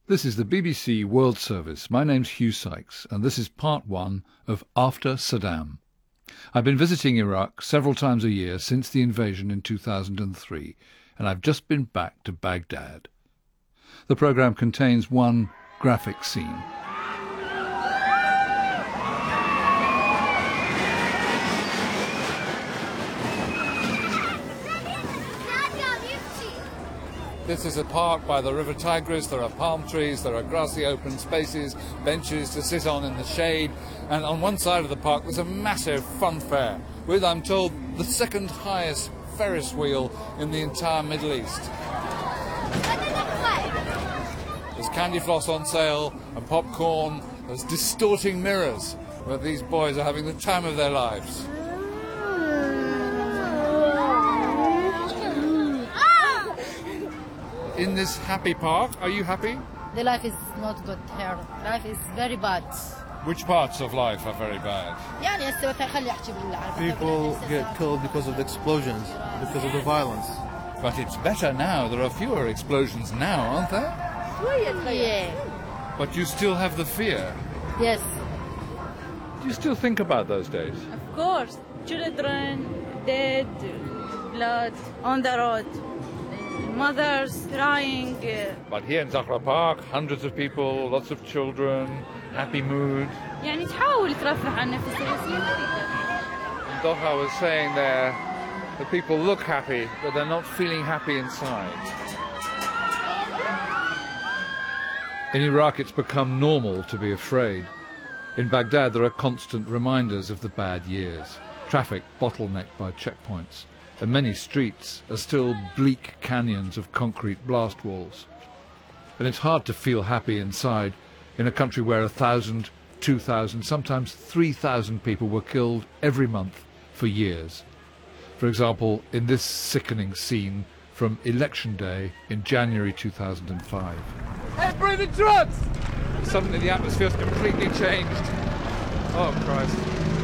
This is the BBC World Service. My name's Hugh Sykes, and this is part one of After Saddam. I've been visiting Iraq several times a year since the invasion in 2003, and I've just been back to Baghdad. The programme contains one graphic scene. This is a park by the River Tigris. There are palm trees, there are grassy open spaces, benches to sit on in the shade, and on one side of the park there's a massive fun fair with, I'm told, the second highest Ferris wheel in the entire Middle East. There's candy floss on sale and popcorn. There's distorting mirrors where these boys are having the time of their lives. In this happy park, are you happy? The life is not good here. Life is very bad. Which parts of life are very bad? People get killed because of the explosions, because of the violence. But it's better now. There are fewer explosions now, aren't there? Yeah. But you still have the fear. Yes. Do you still think about those days? Of course. Children, dead, blood on the road. Mothers crying. But here in Zahra Park, hundreds of people, lots of children, happy mood. يعني تحاول ترفه عن نفسها. Doha was saying there that people look happy, but they're not feeling happy inside. In Iraq, it's become normal to be afraid. In Baghdad, there are constant reminders of the bad years. Traffic bottlenecked by checkpoints, and many streets are still bleak canyons of concrete blast walls. And it's hard to feel happy inside in a country where 1,000, 2,000, sometimes 3,000 people were killed every month for years. For example, in this sickening scene from Election Day in January 2005. Hey, breathing drugs! Suddenly the atmosphere's completely changed. Oh, Christ.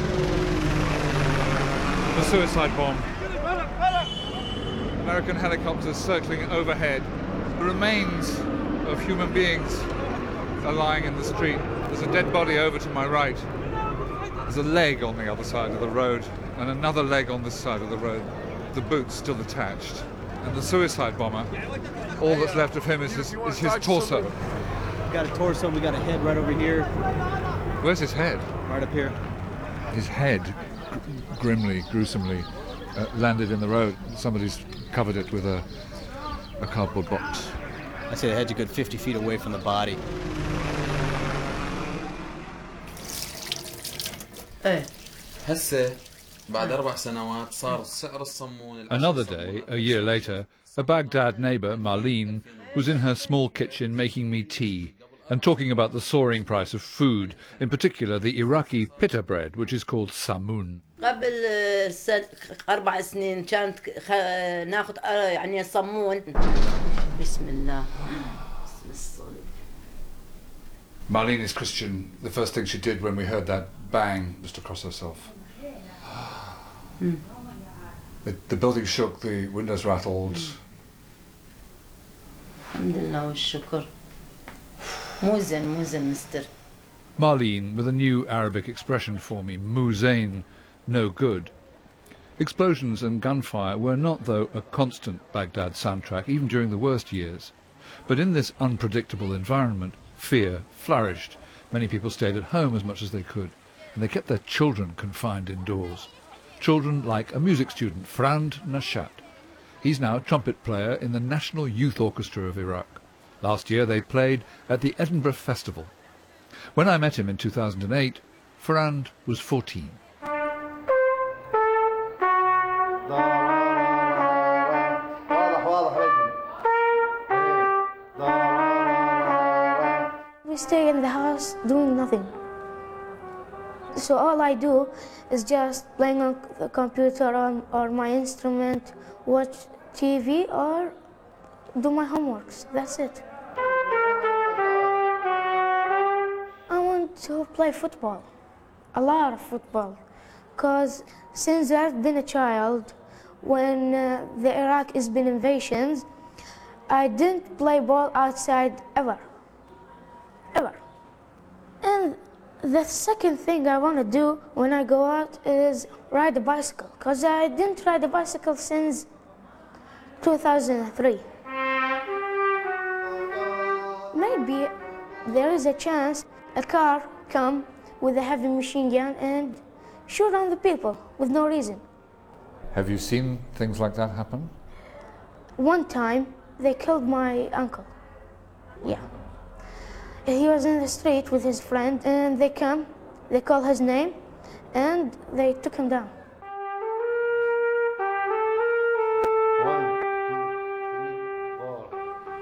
The suicide bomb. American helicopters circling overhead. The remains of human beings are lying in the street. There's a dead body over to my right. There's a leg on the other side of the road and another leg on this side of the road. The boot's still attached. And the suicide bomber, all that's left of him is his torso. We got a torso, we got a head right over here. Where's his head? Right up here. His head, grimly, gruesomely, landed in the road. Somebody's covered it with a cardboard box. I'd say the head's a good 50 feet away from the body. Another day, a year later, a Baghdad neighbour, Marlene, was in her small kitchen making me tea and talking about the soaring price of food, in particular the Iraqi pita bread, which is called samoon. قبل 4 سنين كانت ناخذ يعني صمون. بسم الله. Marlene is Christian. The first thing she did when we heard that bang was to cross herself. The building shook, the windows rattled. Alhamdulillah والشكر. مو زين mister. Marlene with a new Arabic expression for me, muzain, no good. Explosions and gunfire were not, though, a constant Baghdad soundtrack, even during the worst years. But in this unpredictable environment, fear flourished. Many people stayed at home as much as they could, and they kept their children confined indoors. Children like a music student, Frand Nashat. He's now a trumpet player in the National Youth Orchestra of Iraq. Last year they played at the Edinburgh Festival. When I met him in 2008, Frand was 14. We stay in the house doing nothing. So all I do is just playing on the computer or my instrument, watch TV or do my homeworks. That's it. I want to play football, a lot of football, because since I've been a child, when the Iraq has been invasions, I didn't play ball outside ever. ever. And the second thing I want to do when I go out is ride a bicycle, because I didn't ride a bicycle since 2003. Maybe there is a chance a car come with a heavy machine gun and shoot on the people with no reason. Have you seen things like that happen? One time, they killed my uncle. Yeah. He was in the street with his friend, and they called his name, and they took him down. 1, 2, 3, 4.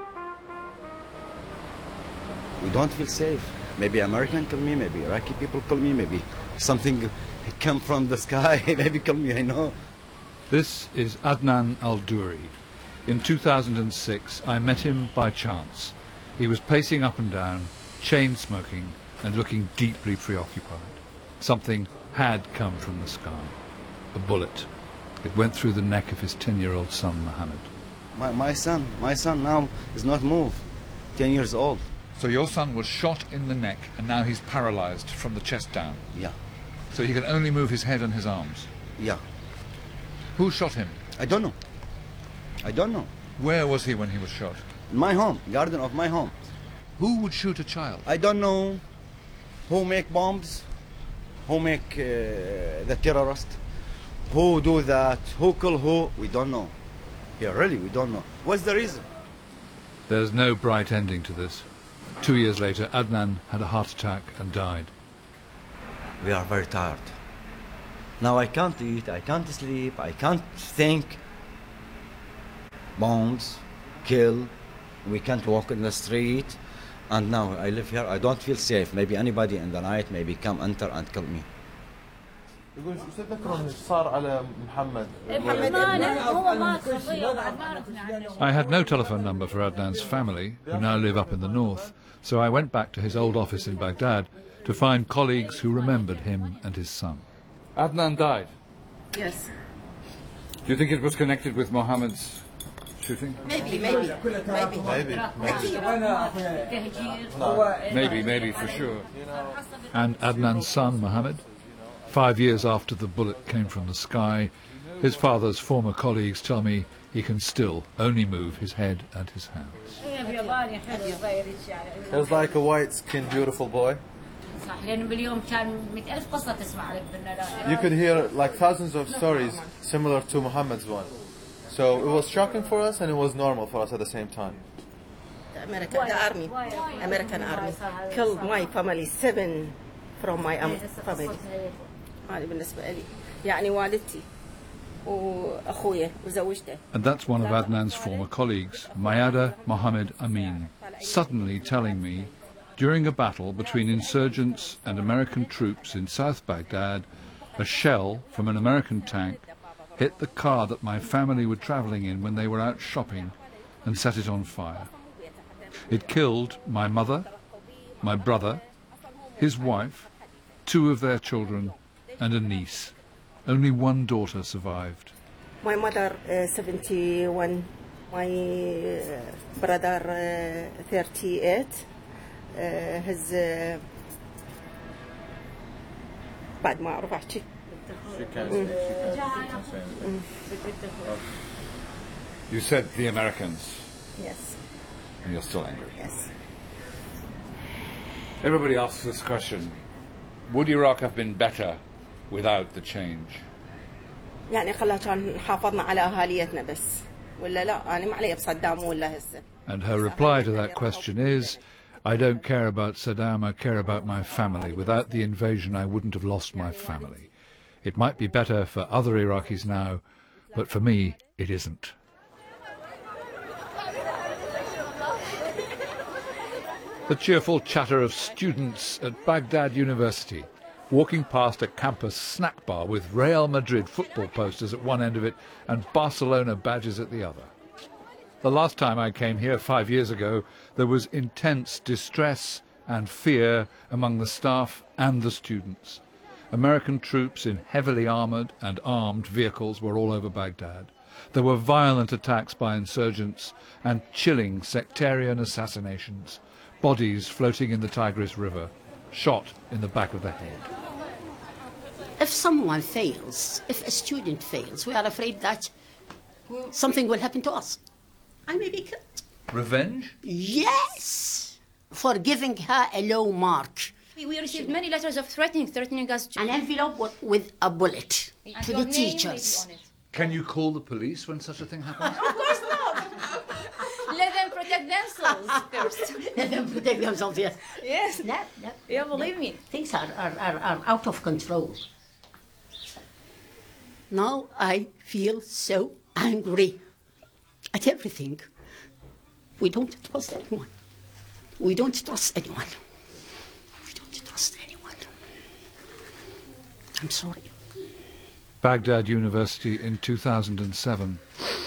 We don't feel safe. Maybe American kill me, maybe Iraqi people kill me, maybe something come from the sky, maybe kill me, I know. This is Adnan Al-Duri. In 2006, I met him by chance. He was pacing up and down, chain-smoking, and looking deeply preoccupied. Something had come from the sky. A bullet. It went through the neck of his 10-year-old son, Mohammed. My son now is not moved, 10 years old. So your son was shot in the neck, and now he's paralyzed from the chest down. Yeah, So he can only move his head and his arms. yeah. Who shot him? I don't know. I don't know. Where was he when he was shot? My home, garden of my home. Who would shoot a child? I don't know who make bombs, who make the terrorist, who do that, who kill who, we don't know. Yeah, really, we don't know. What's the reason? There's no bright ending to this. 2 years later, Adnan had a heart attack and died. We are very tired. Now I can't eat, I can't sleep, I can't think. Bombs, kill, we can't walk in the street. And now I live here, I don't feel safe. Maybe anybody in the night maybe come enter and kill me. يقول شو تذكرون ايش صار على محمد؟ I had no telephone number for Adnan's family, who now live up in the north, so I went back to his old office in Baghdad to find colleagues who remembered him and his son. Adnan died. Yes. Do you think it was connected with Mohammed's shooting? Maybe. Maybe, for sure. And Adnan's son, Mohammed? 5 years after the bullet came from the sky, his father's former colleagues tell me he can still only move his head and his hands. He was like a white-skinned, beautiful boy. You could hear like thousands of stories similar to Muhammad's one. So it was shocking for us and it was normal for us at the same time. American army killed my family, 7 from my family. بالنسبة لي يعني والدتي وأخويا وزوجته. And that's one of Adnan's former colleagues, Mayada Mohammed Amin, suddenly telling me during a battle between insurgents and American troops in South Baghdad, a shell from an American tank hit the car that my family were travelling in when they were out shopping and set it on fire. It killed my mother, my brother, his wife, 2 of their children, and a niece. Only one daughter survived. My mother 71, my brother 38. His بعد ما أعرف أحكي. You said the Americans. Yes. And you're still angry. Yes. Everybody asks this question. Would Iraq have been better without the change? يعني خلاص كان حافظنا على أهاليتنا بس ولا لا أنا ما علي بصدام ولا هسه. And her reply to that question is, I don't care about Saddam, I care about my family. Without the invasion, I wouldn't have lost my family. It might be better for other Iraqis now, but for me, it isn't. The cheerful chatter of students at Baghdad University, walking past a campus snack bar with Real Madrid football posters at one end of it and Barcelona badges at the other. The last time I came here 5 years ago, there was intense distress and fear among the staff and the students. American troops in heavily armoured and armed vehicles were all over Baghdad. There were violent attacks by insurgents and chilling sectarian assassinations. bodies floating in the Tigris River, shot in the back of the head. If someone fails, if a student fails, we are afraid that something will happen to us. I may be killed. Revenge? Yes! For giving her a low mark. We received many letters of threatening us. An envelope with a bullet to the teachers. Can you call the police when such a thing happens? Of course not. Let them protect themselves first. Let them protect themselves, yes. Yes. No. Yeah, believe me. Things are out of control. Now I feel so angry at everything. We don't trust anyone. We don't trust anyone. We don't trust anyone. I'm sorry. Baghdad University in 2007.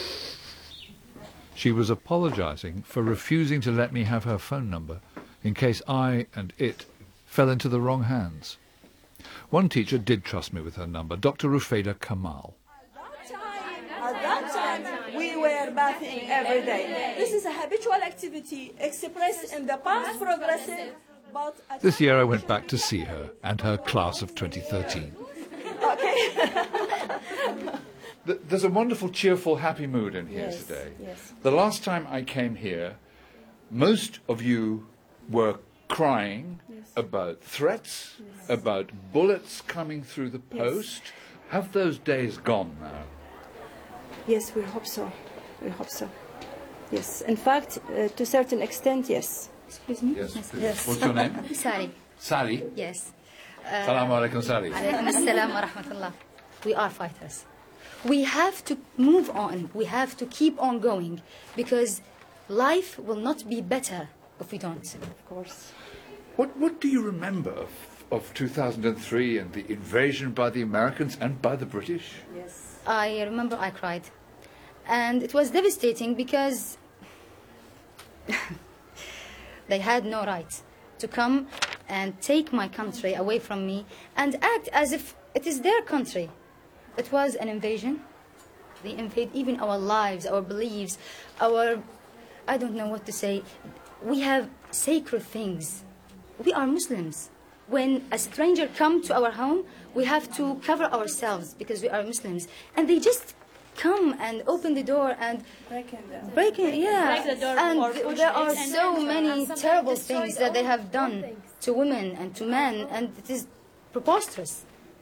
She was apologizing for refusing to let me have her phone number in case I and it fell into the wrong hands. One teacher did trust me with her number, Dr. Rufeda Kamal. At that time, we were bathing every day. This is a habitual activity expressed in the past progressive, but... This year I went back to see her and her class of 2013. Okay. There's a wonderful, cheerful, happy mood in here today. Yes. The last time I came here, most of you were crying about threats, about bullets coming through the post. Have those days gone now? Yes, we hope so. We hope so. Yes. In fact, to a certain extent, yes. Excuse me? Yes. What's your name? Sari. Sally. Yes. Salaam alaikum, Sally. Alaykum assalam wa rahmatullah. We are fighters. We have to move on. We have to keep on going because life will not be better if we don't. Of course. What do you remember of 2003 and the invasion by the Americans and by the British? Yes. I remember I cried. And it was devastating because they had no right to come and take my country away from me and act as if it is their country. It was an invasion. They invade even our lives, our beliefs, our... I don't know what to say. We have sacred things. We are Muslims. When a stranger comes to our home, we have to cover ourselves because we are Muslims. And they just come and open the door and break the door. And there are so many terrible things that they have done to women and to men, and it is preposterous.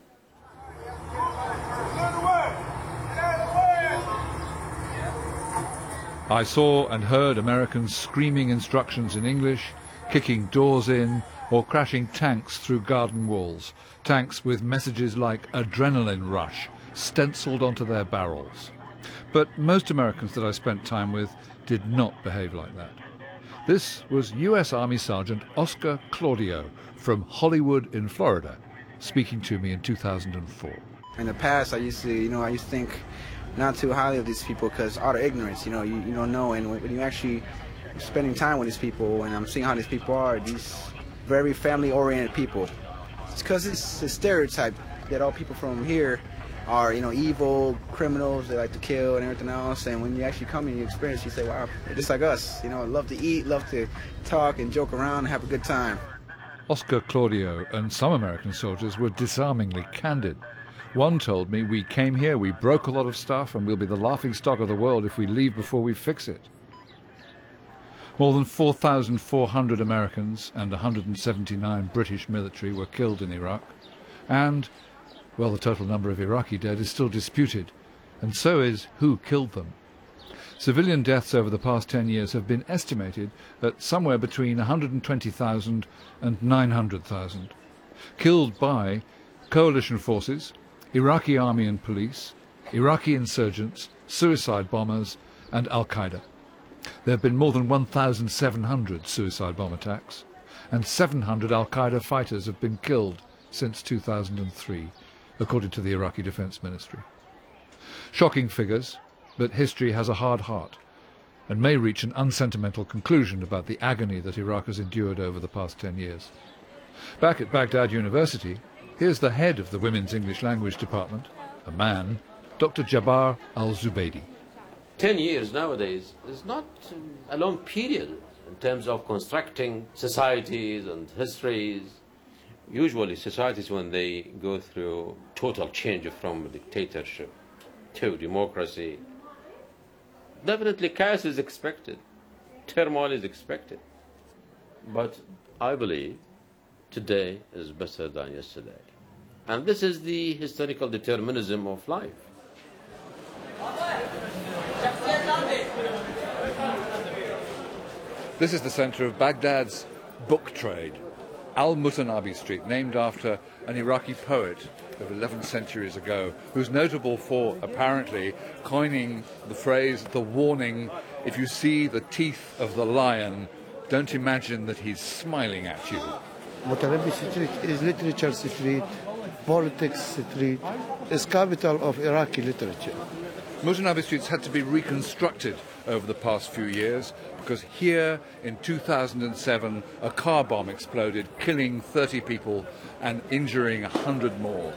I saw and heard Americans screaming instructions in English, kicking doors in, or crashing tanks through garden walls, tanks with messages like adrenaline rush stenciled onto their barrels. But most Americans that I spent time with did not behave like that. This was US Army Sergeant Oscar Claudio from Hollywood in Florida, speaking to me in 2004. In the past, I used to think not too highly of these people because out of ignorance, you don't know. And when you actually spending time with these people, and I'm seeing how these people are, these very family-oriented people, it's because it's a stereotype that all people from here are, evil criminals. They like to kill and everything else. And when you actually come and you experience, you say, wow, they're just like us. Love to eat, love to talk and joke around and have a good time. Oscar Claudio and some American soldiers were disarmingly candid. One told me, we came here, we broke a lot of stuff, and we'll be the laughingstock of the world if we leave before we fix it. More than 4,400 Americans and 179 British military were killed in Iraq. And, well, the total number of Iraqi dead is still disputed, and so is who killed them. Civilian deaths over the past 10 years have been estimated at somewhere between 120,000 and 900,000. Killed by coalition forces, Iraqi army and police, Iraqi insurgents, suicide bombers, and Al-Qaeda. There have been more than 1,700 suicide bomb attacks, and 700 Al-Qaeda fighters have been killed since 2003, according to the Iraqi Defense Ministry. Shocking figures, but history has a hard heart, and may reach an unsentimental conclusion about the agony that Iraq has endured over the past 10 years. Back at Baghdad University, here's the head of the Women's English Language Department, a man, Dr. Jabbar Al-Zubaydi. 10 years nowadays is not a long period in terms of constructing societies and histories. Usually societies, when they go through total change from dictatorship to democracy, definitely chaos is expected, turmoil is expected. But I believe today is better than yesterday. And this is the historical determinism of life. This is the centre of Baghdad's book trade. Al-Mutanabi Street, named after an Iraqi poet of 11 centuries ago, who's notable for apparently coining the phrase, the warning, if you see the teeth of the lion, don't imagine that he's smiling at you. Mutanabi Street is literature street, politics street, is capital of Iraqi literature. Mutanabi Street's had to be reconstructed over the past few years because here in 2007 a car bomb exploded, killing 30 people and injuring 100 more.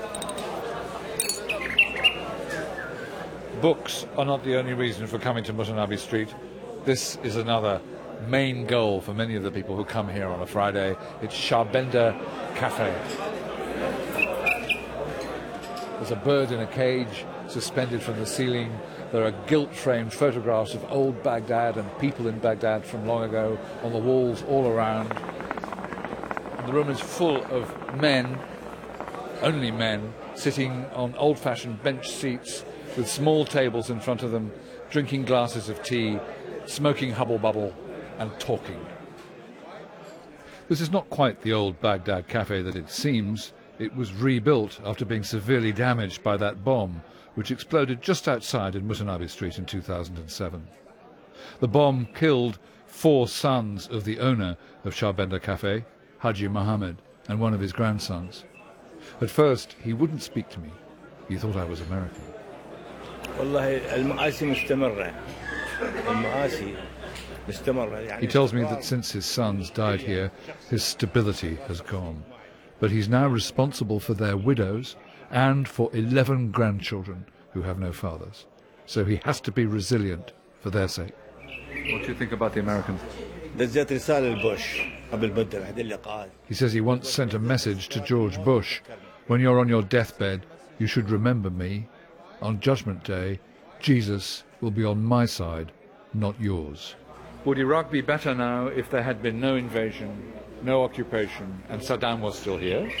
Books are not the only reason for coming to Mutanabi Street. This is another main goal for many of the people who come here on a Friday. It's Sharbenda Cafe. There's a bird in a cage suspended from the ceiling. There are gilt-framed photographs of old Baghdad and people in Baghdad from long ago on the walls all around. And the room is full of men, only men, sitting on old-fashioned bench seats with small tables in front of them, drinking glasses of tea, smoking hubble-bubble and talking. This is not quite the old Baghdad cafe that it seems. It was rebuilt after being severely damaged by that bomb, which exploded just outside in Mutanabi Street in 2007. The bomb killed 4 sons of the owner of Sharbenda Cafe, Haji Mohammed, and one of his grandsons. At first, he wouldn't speak to me. He thought I was American. He tells me that since his sons died here, his stability has gone. But he's now responsible for their widows and for 11 grandchildren who have no fathers. So he has to be resilient for their sake. What do you think about the Americans? He says he once sent a message to George Bush. When you're on your deathbed, you should remember me. On Judgment Day, Jesus will be on my side, not yours. Would Iraq be better now if there had been no invasion, no occupation, and Saddam was still here?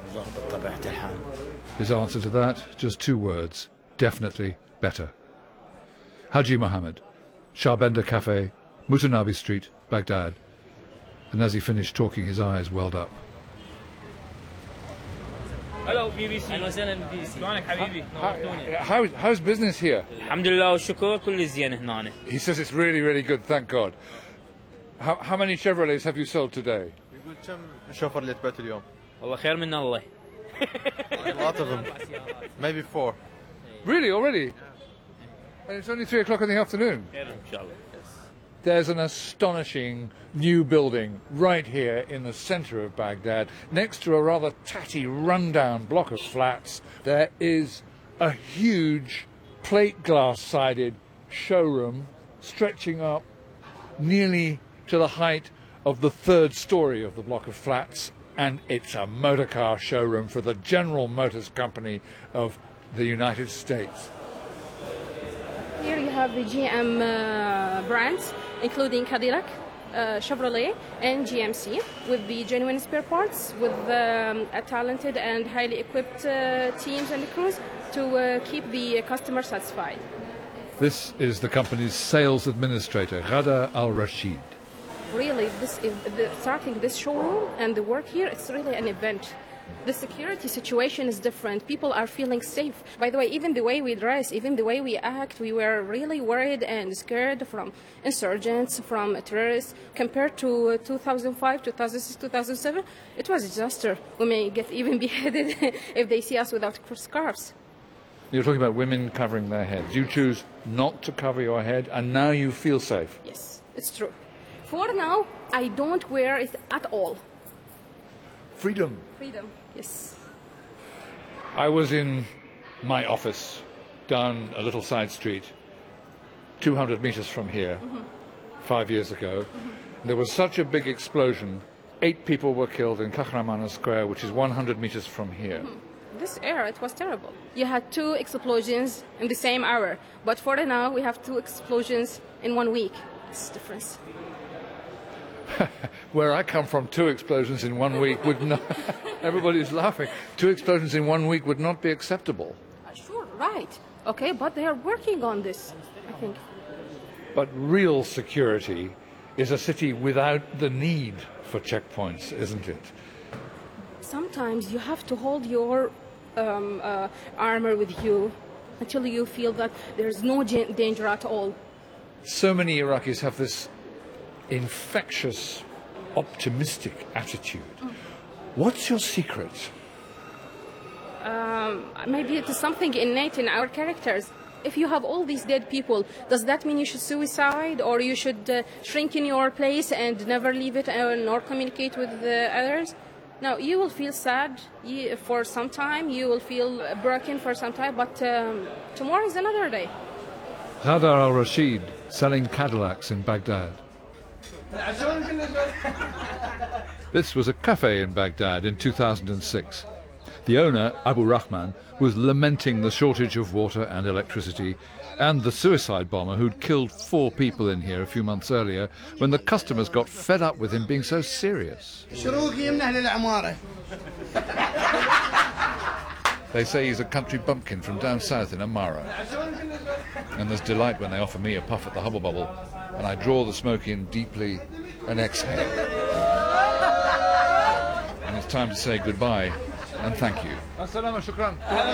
His answer to that, just 2 words: definitely better. Haji Mohammed, Sharbenda Cafe, Mutanabi Street, Baghdad. And as he finished talking, his eyes welled up. Hello BBC. اهلا وسهلا BBC. شلونك حبيبي؟ نورتوني. How's business here? الحمد لله والشكر كل زين هنا. He says it's really, really good, thank God. How many Chevrolets have you sold today? يقول كم شوفر اللي تبعت اليوم؟ والله خير من الله. A lot of them. Maybe 4. Really, already? And it's only 3 o'clock in the afternoon. There's an astonishing new building right here in the centre of Baghdad. Next to a rather tatty, rundown block of flats, there is a huge plate glass-sided showroom stretching up nearly to the height of the 3rd story of the block of flats, and it's a motorcar showroom for the General Motors Company of the United States. Here you have the GM brands, including Cadillac, Chevrolet, and GMC, with the genuine spare parts, with a talented and highly equipped teams and crews to keep the customer satisfied. This is the company's sales administrator, Ghada Al-Rashid. Really, starting this showroom and the work here, it's really an event. The security situation is different. People are feeling safe. By the way, even the way we dress, even the way we act, we were really worried and scared from insurgents, from terrorists. Compared to 2005, 2006, 2007, it was a disaster. We may get even beheaded if they see us without scarves. You're talking about women covering their heads. You choose not to cover your head, and now you feel safe. Yes, it's true. For now, I don't wear it at all. Freedom. Freedom, yes. I was in my office down a little side street, 200 meters from here, 5 years ago. There was such a big explosion. 8 people were killed in Kahraman Square, which is 100 meters from here. This era, it was terrible. You had 2 explosions in the same hour, but for now we have 2 explosions in 1 week. It's the difference. Where I come from, 2 explosions in 1 week would not... Everybody's laughing. 2 explosions in 1 week would not be acceptable. Sure, right. Okay, but they are working on this, I think. But real security is a city without the need for checkpoints, isn't it? Sometimes you have to hold your armor with you until you feel that there's no danger at all. So many Iraqis have this infectious, optimistic attitude. What's your secret? Maybe it is something innate in our characters. If you have all these dead people, does that mean you should suicide, or you should shrink in your place and never leave it nor communicate with others? No, you will feel sad for some time, you will feel broken for some time, but tomorrow is another day. Ghadar al-Rashid selling Cadillacs in Baghdad. This was a cafe in Baghdad in 2006. The owner, Abu Rahman, was lamenting the shortage of water and electricity and the suicide bomber who'd killed 4 people in here a few months earlier when the customers got fed up with him being so serious. They say he's a country bumpkin from down south in Amara. And there's delight when they offer me a puff at the hubble bubble and I draw the smoke in deeply and exhale. And it's time to say goodbye and thank you. Assalamu shukran.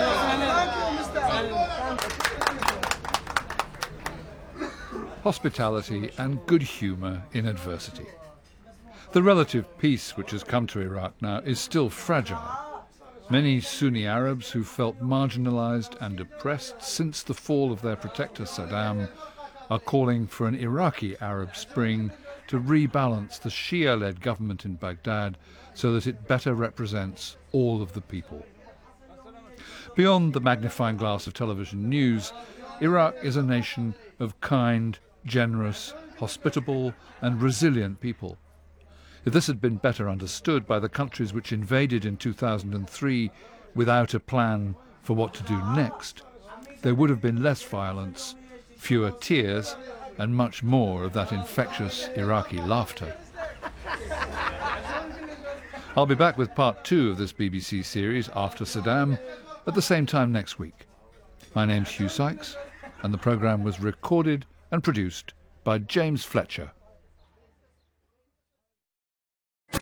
Hospitality and good humour in adversity. The relative peace which has come to Iraq now is still fragile. Many Sunni Arabs who felt marginalised and oppressed since the fall of their protector Saddam are calling for an Iraqi Arab Spring to rebalance the Shia-led government in Baghdad so that it better represents all of the people. Beyond the magnifying glass of television news, Iraq is a nation of kind, generous, hospitable and resilient people. If this had been better understood by the countries which invaded in 2003 without a plan for what to do next, there would have been less violence, fewer tears, and much more of that infectious Iraqi laughter. I'll be back with part 2 of this BBC series, After Saddam, at the same time next week. My name's Hugh Sykes, and the programme was recorded and produced by James Fletcher.